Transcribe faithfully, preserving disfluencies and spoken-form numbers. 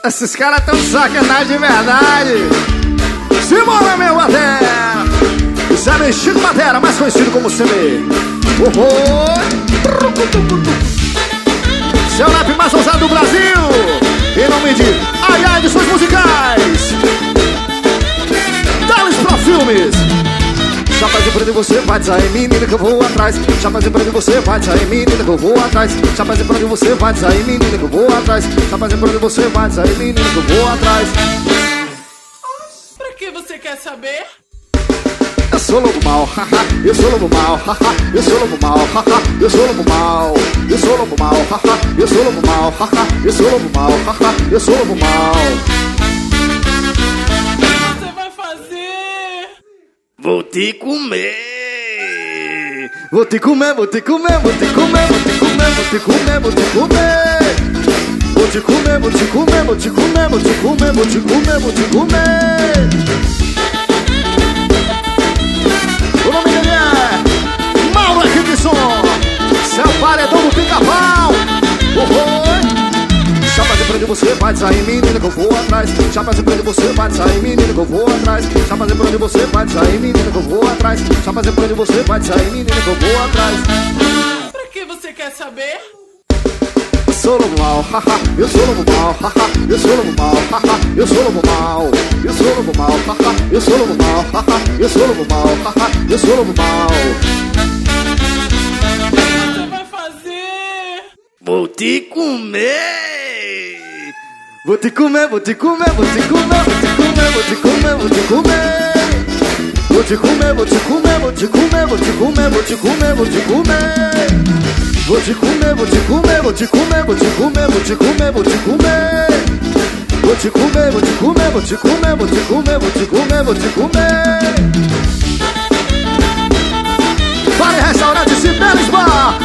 Esses caras tão sacanagem de verdade. Simbora, meu batera. Isso é Chico Batera, mais conhecido como C B. Oh, oh. Seu rap mais ousado do Brasil. Em nome de Ai Ai de suas musicais. Dá-lhes pra filmes. Chapa de prende você, vai sair menina que eu vou atrás. Chapa de prende você, vai sair menina que eu vou atrás. Chapa de prende você, vai sair menina que eu vou atrás. Chapa de prende você, vai sair menina que eu vou atrás. Pra que você quer saber? Eu sou lobo mal, haha, eu sou lobo mal, haha, eu sou lobo mal, haha, eu sou lobo mal, eu sou lobo mal, haha, eu sou lobo mal, haha, eu sou lobo mal, haha, eu sou lobo mal. O que você vai fazer? Vou te comer. Vou te comer, vou te comer, vou te comer, vou te comer, vou te comer, vou te comer. Vou te comer, vou te comer, vou te comer, vou te comer, vou te comer, vou te comer. O nome dele é Mauro Arquibson. Seu paredão do Pica-Pau. Oh, oh. Chapa de prende você, vai sair menina que eu vou atrás. Chapa de prende você, vai sair menina que eu vou atrás. Chapa de prende você, vai sair menina que eu vou atrás. Chapa de prende você, vai sair menina que eu vou atrás. Pra que você quer saber? Eu sou lobo mal, haha, eu sou lobo mal, haha, eu sou lobo mal, haha, eu sou lobo mal, eu sou lobo mal, haha, eu sou lobo mal, haha, eu sou lobo mal, haha, eu sou lobo mal. O que você vai fazer? Vou te comer. Vou te comer, vou te comer, vou te comer, vou te comer, vou te comer, vou te comer. Vou te comer, vou te comer, vou te comer, vou te comer, vou te comer, vou te comer. Vou te comer, vou te comer, vou te comer, vou te comer, vou te comer, vou te comer. Vou te comer, vou te comer, vou te comer, vou te comer, vou te comer, vou te comer. Vale Restaurante Cibeles Bar.